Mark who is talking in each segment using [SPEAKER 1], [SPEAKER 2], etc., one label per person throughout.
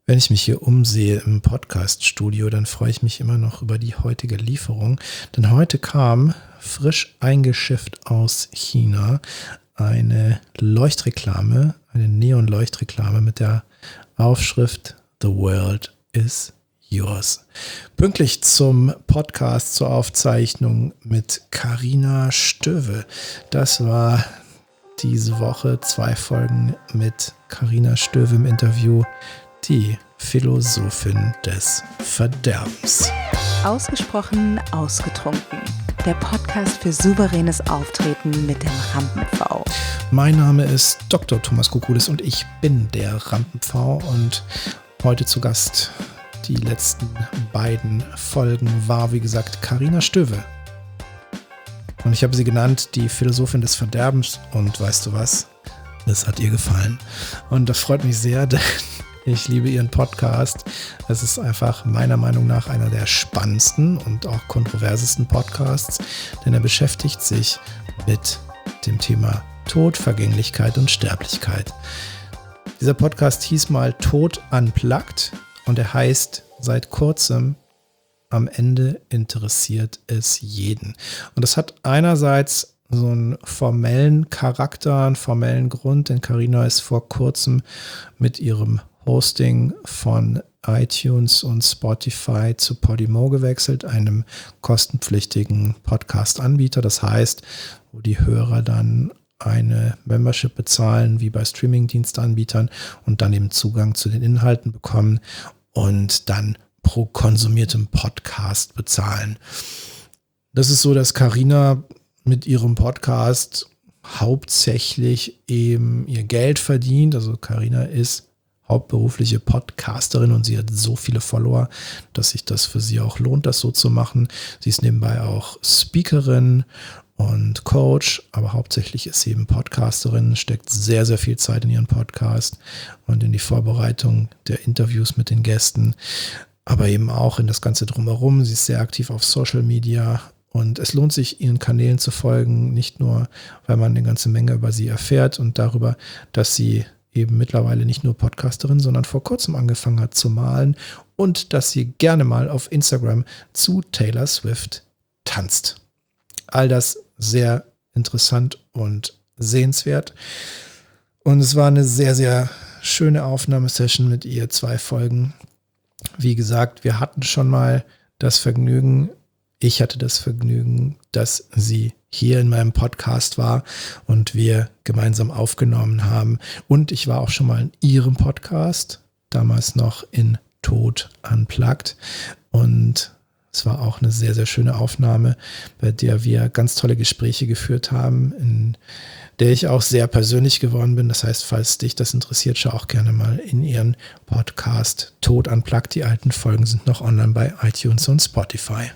[SPEAKER 1] Wenn ich mich hier umsehe im Podcast-Studio, dann freue ich mich immer noch über die heutige Lieferung. Denn heute kam frisch eingeschifft aus China eine Leuchtreklame, eine Neon-Leuchtreklame mit der Aufschrift The World is Yours. Pünktlich zum Podcast, zur Aufzeichnung mit Carina Stöwe. Das war diese Woche 2 Folgen mit Carina Stöwe im Interview. Die Philosophin des Verderbens.
[SPEAKER 2] Ausgesprochen ausgetrunken. Der Podcast für souveränes Auftreten mit dem Rampen-V.
[SPEAKER 1] Mein Name ist Dr. Thomas Kokulis und ich bin der Rampen-V und heute zu Gast die letzten beiden Folgen war, wie gesagt, Carina Stöwe. Und ich habe sie genannt, die Philosophin des Verderbens. Und weißt du was? Das hat ihr gefallen. Und das freut mich sehr, denn ich liebe ihren Podcast. Es ist einfach meiner Meinung nach einer der spannendsten und auch kontroversesten Podcasts, denn er beschäftigt sich mit dem Thema Tod, Vergänglichkeit und Sterblichkeit. Dieser Podcast hieß mal Tod Unplugged und er heißt seit kurzem Am Ende interessiert es jeden. Und das hat einerseits so einen formellen Charakter, einen formellen Grund, denn Carina ist vor kurzem mit ihrem Hosting von iTunes und Spotify zu Podimo gewechselt, einem kostenpflichtigen Podcast-Anbieter. Das heißt, wo die Hörer dann eine Membership bezahlen, wie bei Streaming-Dienstanbietern und dann eben Zugang zu den Inhalten bekommen und dann pro konsumiertem Podcast bezahlen. Das ist so, dass Carina mit ihrem Podcast hauptsächlich eben ihr Geld verdient. Also Carina ist hauptberufliche Podcasterin und sie hat so viele Follower, dass sich das für sie auch lohnt, das so zu machen. Sie ist nebenbei auch Speakerin und Coach, aber hauptsächlich ist sie eben Podcasterin, steckt sehr, sehr viel Zeit in ihren Podcast und in die Vorbereitung der Interviews mit den Gästen, aber eben auch in das Ganze drumherum. Sie ist sehr aktiv auf Social Media und es lohnt sich, ihren Kanälen zu folgen, nicht nur, weil man eine ganze Menge über sie erfährt und darüber, dass sie eben mittlerweile nicht nur Podcasterin, sondern vor kurzem angefangen hat zu malen und dass sie gerne mal auf Instagram zu Taylor Swift tanzt. All das sehr interessant und sehenswert. Und es war eine sehr, sehr schöne Aufnahmesession mit ihr, 2 Folgen. Wie gesagt, wir hatten schon mal das Vergnügen, ich hatte das Vergnügen, dass sie hier in meinem Podcast war und wir gemeinsam aufgenommen haben. Und ich war auch schon mal in ihrem Podcast, damals noch in Tod Unplugged. Und es war auch eine sehr, sehr schöne Aufnahme, bei der wir ganz tolle Gespräche geführt haben, in der ich auch sehr persönlich geworden bin. Das heißt, falls dich das interessiert, schau auch gerne mal in ihren Podcast Tod Unplugged. Die alten Folgen sind noch online bei iTunes und Spotify.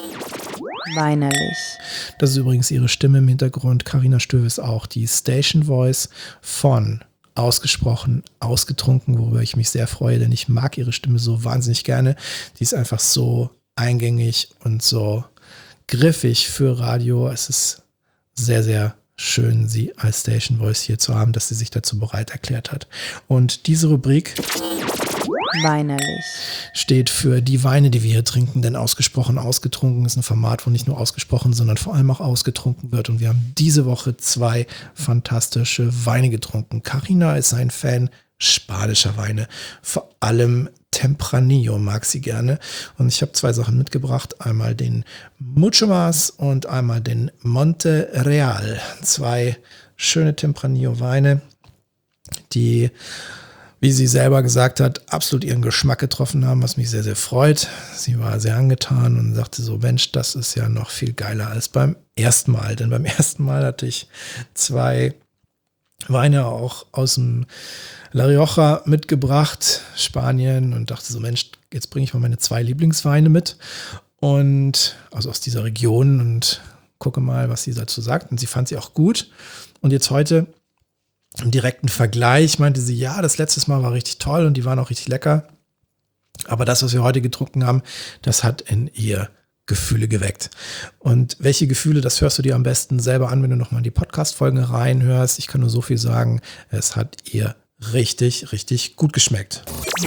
[SPEAKER 2] Weinerlich.
[SPEAKER 1] Das ist übrigens ihre Stimme im Hintergrund. Carina Stöwe ist auch die Station Voice von Ausgesprochen ausgetrunken, worüber ich mich sehr freue, denn ich mag ihre Stimme so wahnsinnig gerne. Die ist einfach so eingängig und so griffig für Radio. Es ist sehr, sehr schön, sie als Station Voice hier zu haben, dass sie sich dazu bereit erklärt hat. Und diese Rubrik
[SPEAKER 2] Weinerlich
[SPEAKER 1] steht für die Weine, die wir hier trinken, denn ausgesprochen ausgetrunken ist ein Format, wo nicht nur ausgesprochen, sondern vor allem auch ausgetrunken wird. Und wir haben diese Woche 2 fantastische Weine getrunken. Carina ist ein Fan spanischer Weine, vor allem Tempranillo mag sie gerne. Und ich habe 2 Sachen mitgebracht, einmal den Mucho Mas und einmal den Monte Real. 2 schöne Tempranillo-Weine, die, wie sie selber gesagt hat, absolut ihren Geschmack getroffen haben, was mich sehr, sehr freut. Sie war sehr angetan und sagte so, Mensch, das ist ja noch viel geiler als beim ersten Mal. Denn beim ersten Mal hatte ich 2 Weine auch aus dem La Rioja mitgebracht, Spanien, und dachte so, Mensch, jetzt bringe ich mal meine 2 Lieblingsweine mit und also aus dieser Region und gucke mal, was sie dazu sagt. Und sie fand sie auch gut. Und jetzt heute im direkten Vergleich meinte sie, ja, das letztes Mal war richtig toll und die waren auch richtig lecker. Aber das, was wir heute getrunken haben, das hat in ihr Gefühle geweckt. Und welche Gefühle, das hörst du dir am besten selber an, wenn du nochmal in die Podcast-Folgen reinhörst. Ich kann nur so viel sagen, es hat ihr richtig, richtig gut geschmeckt.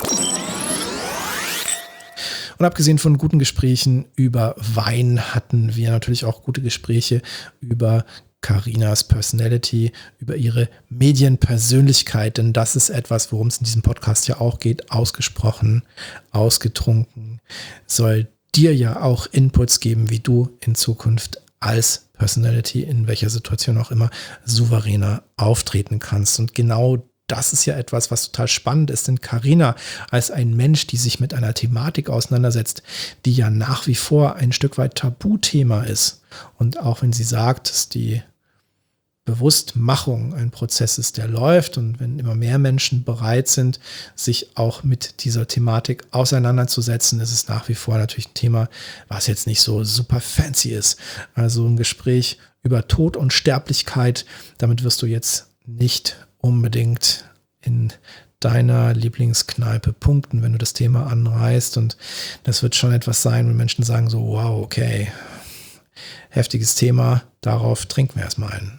[SPEAKER 1] Und abgesehen von guten Gesprächen über Wein hatten wir natürlich auch gute Gespräche über Carinas Personality, über ihre Medienpersönlichkeit, denn das ist etwas, worum es in diesem Podcast ja auch geht, ausgesprochen, ausgetrunken, soll dir ja auch Inputs geben, wie du in Zukunft als Personality, in welcher Situation auch immer, souveräner auftreten kannst. Und genau das ist ja etwas, was total spannend ist, denn Carina als ein Mensch, die sich mit einer Thematik auseinandersetzt, die ja nach wie vor ein Stück weit Tabuthema ist. Und auch wenn sie sagt, dass die Bewusstmachung ein Prozess ist, der läuft, und wenn immer mehr Menschen bereit sind, sich auch mit dieser Thematik auseinanderzusetzen, ist es nach wie vor natürlich ein Thema, was jetzt nicht so super fancy ist. Also ein Gespräch über Tod und Sterblichkeit, damit wirst du jetzt nicht unbedingt in deiner Lieblingskneipe punkten, wenn du das Thema anreißt, und das wird schon etwas sein, wenn Menschen sagen so, wow, okay, heftiges Thema, darauf trinken wir erstmal einen.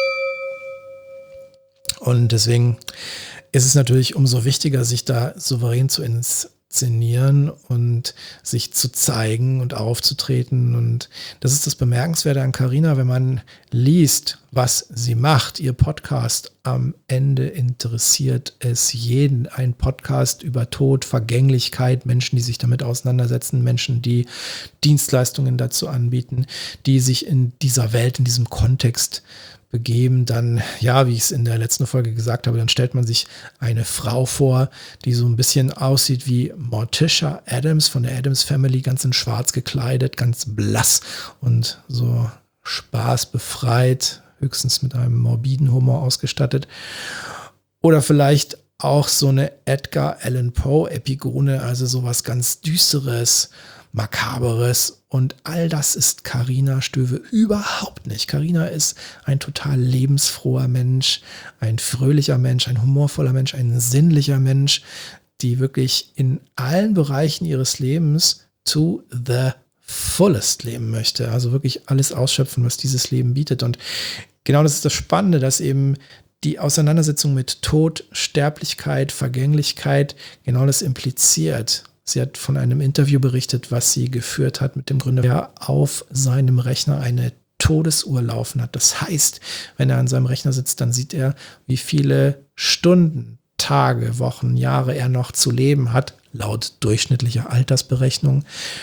[SPEAKER 1] Und deswegen ist es natürlich umso wichtiger, sich da souverän zu inszenieren und sich zu zeigen und aufzutreten. Und das ist das Bemerkenswerte an Carina, wenn man liest, was sie macht. Ihr Podcast am Ende interessiert es jeden. Ein Podcast über Tod, Vergänglichkeit, Menschen, die sich damit auseinandersetzen, Menschen, die Dienstleistungen dazu anbieten, die sich in dieser Welt, in diesem Kontext begeben, dann, ja, wie ich es in der letzten Folge gesagt habe, dann stellt man sich eine Frau vor, die so ein bisschen aussieht wie Morticia Addams von der Addams Family, ganz in schwarz gekleidet, ganz blass und so spaßbefreit, höchstens mit einem morbiden Humor ausgestattet. Oder vielleicht auch so eine Edgar Allan Poe Epigone, also sowas ganz Düsteres, Makaberes, und all das ist Carina Stöve überhaupt nicht. Carina ist ein total lebensfroher Mensch, ein fröhlicher Mensch, ein humorvoller Mensch, ein sinnlicher Mensch, die wirklich in allen Bereichen ihres Lebens to the fullest leben möchte. Also wirklich alles ausschöpfen, was dieses Leben bietet. Und genau das ist das Spannende, dass eben die Auseinandersetzung mit Tod, Sterblichkeit, Vergänglichkeit genau das impliziert. Sie hat von einem Interview berichtet, was sie geführt hat mit dem Gründer, der auf seinem Rechner eine Todesuhr laufen hat. Das heißt, wenn er an seinem Rechner sitzt, dann sieht er, wie viele Stunden, Tage, Wochen, Jahre er noch zu leben hat, laut durchschnittlicher Altersberechnung.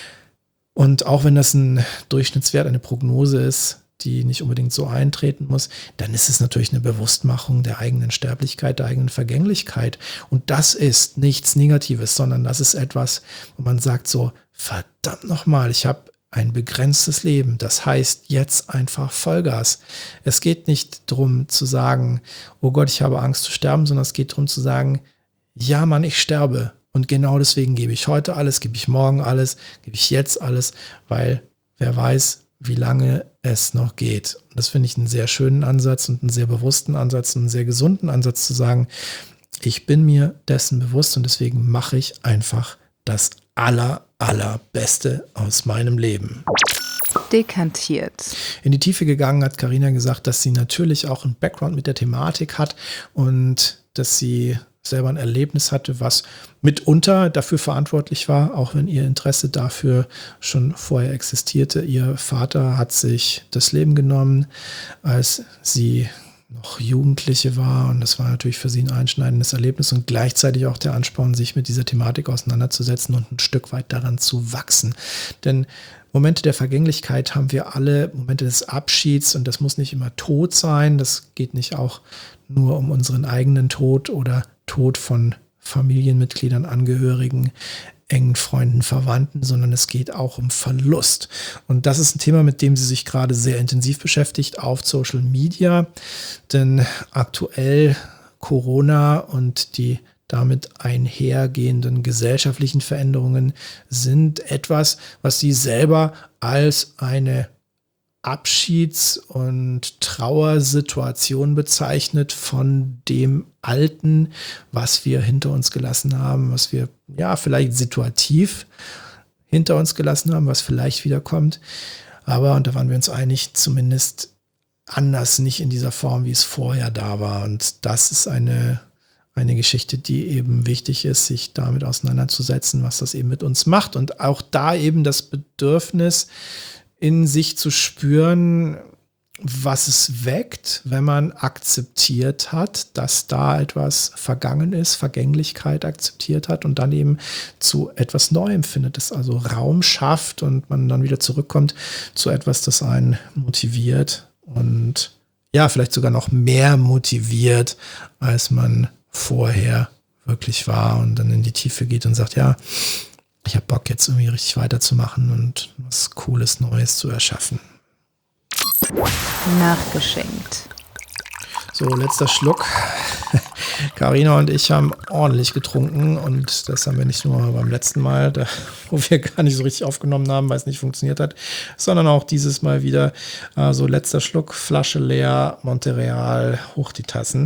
[SPEAKER 1] Und auch wenn das ein Durchschnittswert, eine Prognose ist, die nicht unbedingt so eintreten muss, dann ist es natürlich eine Bewusstmachung der eigenen Sterblichkeit, der eigenen Vergänglichkeit. Und das ist nichts Negatives, sondern das ist etwas, wo man sagt so, verdammt nochmal, ich habe ein begrenztes Leben. Das heißt, jetzt einfach Vollgas. Es geht nicht darum zu sagen, oh Gott, ich habe Angst zu sterben, sondern es geht darum zu sagen, ja Mann, ich sterbe. Und genau deswegen gebe ich heute alles, gebe ich morgen alles, gebe ich jetzt alles, weil wer weiß, wie lange es noch geht. Und das finde ich einen sehr schönen Ansatz und einen sehr bewussten Ansatz, einen sehr gesunden Ansatz zu ich bin mir dessen bewusst und deswegen mache ich einfach das Allerbeste aus meinem Leben.
[SPEAKER 2] Dekantiert.
[SPEAKER 1] In die Tiefe gegangen hat Carina gesagt, dass sie natürlich auch einen Background mit der Thematik hat und dass sie selber ein Erlebnis hatte, was mitunter dafür verantwortlich war, auch wenn ihr Interesse dafür schon vorher existierte. Ihr Vater hat sich das Leben genommen, als sie noch Jugendliche war, und das war natürlich für sie ein einschneidendes Erlebnis und gleichzeitig auch der Ansporn, sich mit dieser Thematik auseinanderzusetzen und ein Stück weit daran zu wachsen. Denn Momente der Vergänglichkeit haben wir alle, Momente des Abschieds, und das muss nicht immer Tod sein, das geht nicht auch nur um unseren eigenen Tod oder Tod von Familienmitgliedern, Angehörigen, engen Freunden, Verwandten, sondern es geht auch um Verlust. Und das ist ein Thema, mit dem sie sich gerade sehr intensiv beschäftigt auf Social Media, denn aktuell Corona und die damit einhergehenden gesellschaftlichen Veränderungen sind etwas, was sie selber als eine Abschieds- und Trauersituation bezeichnet von dem Alten, was wir hinter uns gelassen haben, was wir ja vielleicht situativ hinter uns gelassen haben, was vielleicht wiederkommt. Aber, und da waren wir uns einig, zumindest anders, nicht in dieser Form, wie es vorher da war. Und das ist eine eine Geschichte, die eben wichtig ist, sich damit auseinanderzusetzen, was das eben mit uns macht. Und auch da eben das Bedürfnis in sich zu spüren, was es weckt, wenn man akzeptiert hat, dass da etwas vergangen ist, Vergänglichkeit akzeptiert hat und dann eben zu etwas Neuem findet, das also Raum schafft und man dann wieder zurückkommt zu etwas, das einen motiviert und ja, vielleicht sogar noch mehr motiviert, als man vorher wirklich war und dann in die Tiefe geht und sagt, ja, ich habe Bock jetzt irgendwie richtig weiterzumachen und was Cooles, Neues zu erschaffen.
[SPEAKER 2] Nachgeschenkt.
[SPEAKER 1] So, letzter Schluck. Carina und ich haben ordentlich getrunken und das haben wir nicht nur beim letzten Mal, wo wir gar nicht so richtig aufgenommen haben, weil es nicht funktioniert hat, sondern auch dieses Mal wieder. So, letzter Schluck, Flasche leer, Monterreal, hoch die Tassen.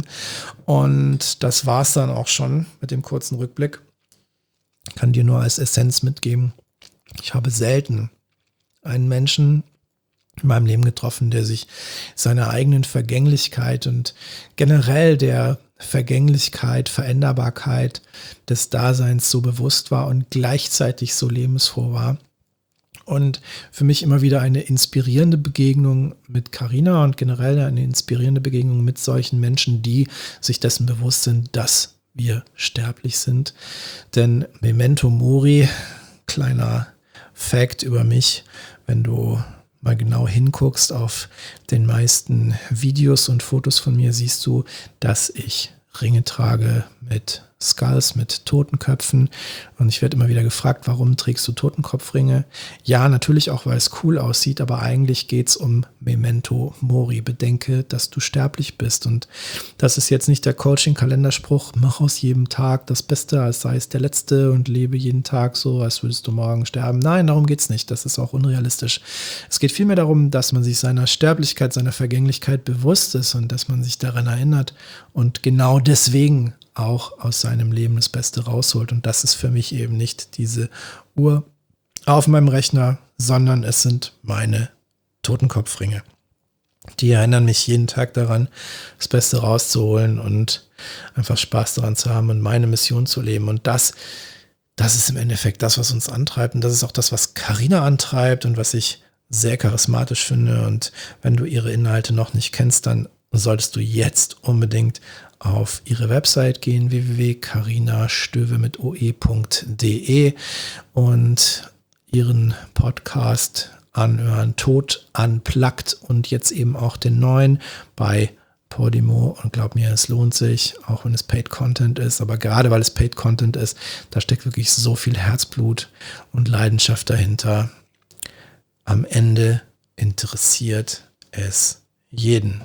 [SPEAKER 1] Und das war es dann auch schon mit dem kurzen Rückblick. Ich kann dir nur als Essenz mitgeben, ich habe selten einen Menschen in meinem Leben getroffen, der sich seiner eigenen Vergänglichkeit und generell der Vergänglichkeit, Veränderbarkeit des Daseins so bewusst war und gleichzeitig so lebensfroh war. Und für mich immer wieder eine inspirierende Begegnung mit Carina und generell eine inspirierende Begegnung mit solchen Menschen, die sich dessen bewusst sind, dass wir sterblich sind. Denn Memento Mori, kleiner Fact über mich, wenn du mal genau hinguckst auf den meisten Videos und Fotos von mir, siehst du, dass ich Ringe trage mit Skulls, mit Totenköpfen. Und ich werde immer wieder gefragt, warum trägst du Totenkopfringe? Ja, natürlich auch, weil es cool aussieht, aber eigentlich geht es um Memento Mori. Bedenke, dass du sterblich bist. Und das ist jetzt nicht der Coaching-Kalenderspruch, mach aus jedem Tag das Beste, als sei es der letzte und lebe jeden Tag so, als würdest du morgen sterben. Nein, darum geht es nicht. Das ist auch unrealistisch. Es geht vielmehr darum, dass man sich seiner Sterblichkeit, seiner Vergänglichkeit bewusst ist und dass man sich daran erinnert und genau deswegen auch aus seinem Leben das Beste rausholt. Und das ist für mich eben nicht diese Uhr auf meinem Rechner, sondern es sind meine Totenkopfringe. Die erinnern mich jeden Tag daran, das Beste rauszuholen und einfach Spaß daran zu haben und meine Mission zu leben. Und das ist im Endeffekt das, was uns antreibt. Und das ist auch das, was Carina antreibt und was ich sehr charismatisch finde. Und wenn du ihre Inhalte noch nicht kennst, dann solltest du jetzt unbedingt auf ihre Website gehen, www.carinastöwe mit oe.de und ihren Podcast anhören, Tod unplugged und jetzt eben auch den neuen bei Podimo und glaub mir, es lohnt sich, auch wenn es Paid Content ist, aber gerade weil es Paid Content ist, da steckt wirklich so viel Herzblut und Leidenschaft dahinter. Am Ende interessiert es jeden.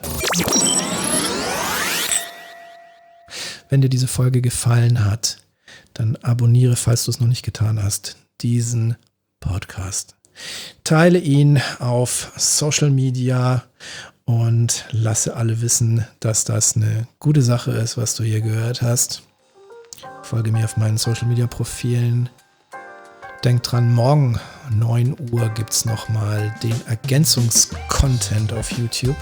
[SPEAKER 1] Wenn dir diese Folge gefallen hat, dann abonniere, falls du es noch nicht getan hast, diesen Podcast. Teile ihn auf Social Media und lasse alle wissen, dass das eine gute Sache ist, was du hier gehört hast. Folge mir auf meinen Social Media Profilen. Denk dran, morgen 9 Uhr gibt es nochmal den Ergänzungscontent auf YouTube.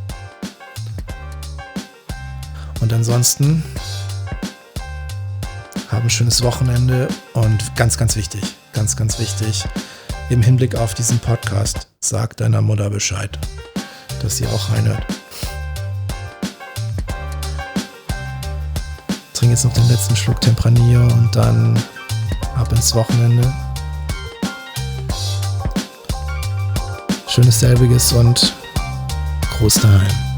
[SPEAKER 1] Und ansonsten hab ein schönes Wochenende und ganz, ganz wichtig, im Hinblick auf diesen Podcast, sag deiner Mutter Bescheid, dass sie auch reinhört. Trink jetzt noch den letzten Schluck Tempranillo und dann ab ins Wochenende. Schönes selbiges und Gruß daheim.